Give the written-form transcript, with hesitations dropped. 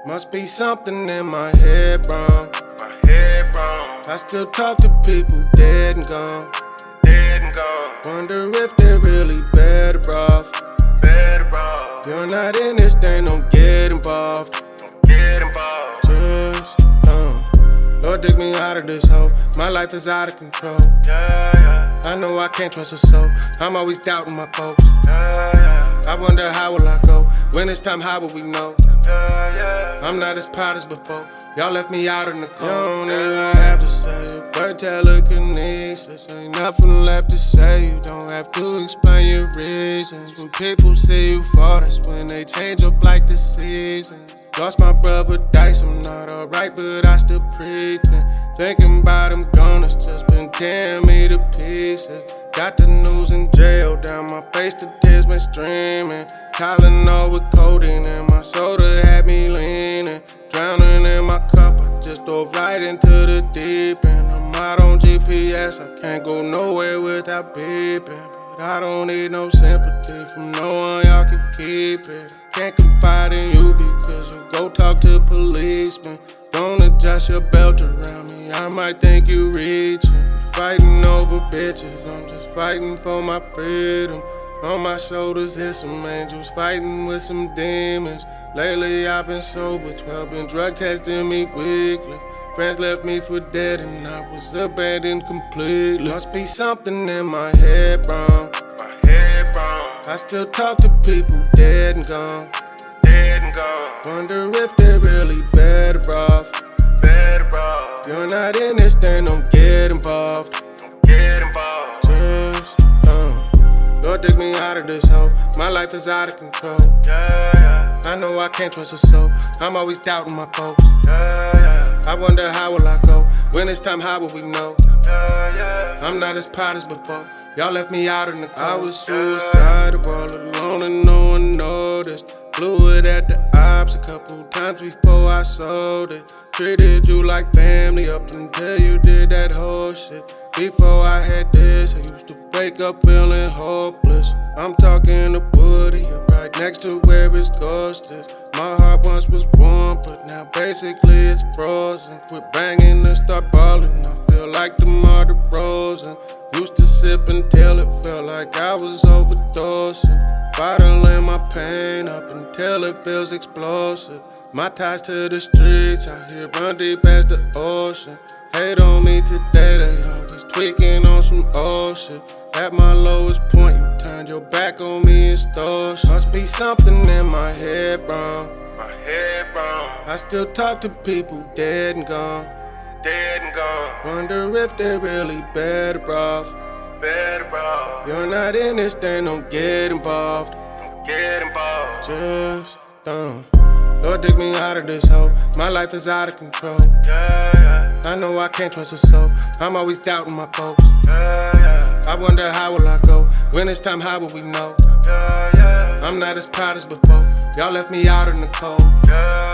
Must be something in my head wrong. I still talk to people dead and gone. Wonder if they're really better off. You're not in this thing, don't get involved. Just Lord, dig me out of this hole. My life is out of control. I know I can't trust a soul. I'm always doubting my folks. I wonder how will I go. When it's time, how will we know? I'm not as proud as before. Y'all left me out in the cold. You don't even have to say it. Word telekinesis. Ain't nothing left to say. You don't have to explain your reasons. When people see you fall, that's when they change up like the seasons. Lost my brother Dice, I'm not alright, but I still pretend. Thinking about him gone, it's just been tearing me to pieces. Got the news in jail, down my face, the tears been streaming. Tylenol with codeine, and my soda had me leaning. Drowning in my cup, I just dove right into the deep end. I'm out on GPS, I can't go nowhere without beeping. But I don't need no sympathy from no one, y'all can keep it. I can't confide in you because you'll go talk to policemen. Don't adjust your belt around me, I might think you reaching. You're fighting over bitches, I'm just fighting for my freedom. On my shoulders is some angels fighting with some demons. Lately I've been sober, 12 been drug testing me weekly. Friends left me for dead and I was abandoned completely. Must be something in my head wrong. I still talk to people dead and gone. Wonder if they're really better off. You're not in this thing, don't get involved. Just Lord, dig me out of this hole. My life is out of control. I know I can't trust a soul. I'm always doubting my folks. I wonder how will I go. When it's time, how will we know? I'm not as proud as before. Y'all left me out in the cold. I was suicidal, all alone and no one noticed. Blew it at the ops a couple times before I sold it. Treated you like family up until you did that whole shit. Before I had this, I used to wake up feeling hopeless. I'm talking to Woody, you're right next to where his ghost is. My heart once was warm, but now basically it's frozen. Quit banging and start balling, I feel like the martyr frozen. Used to sip until it felt like I was overdosing. Bottling my pain up until it feels explosive. My ties to the streets, I hear run deep as the ocean. Hate on me today, they always tweaking on some old shit. At my lowest point, you turned your back on me and stole shit. Must be something in my head wrong. I still talk to people dead and gone. Wonder if they're really better off. You're not in this thing, don't get involved. Just don't. Lord, dig me out of this hole. My life is out of control. I know I can't trust a soul. I'm always doubting my folks. I wonder how will I go. When it's time, how will we know? I'm not as proud as before. Y'all left me out in the cold.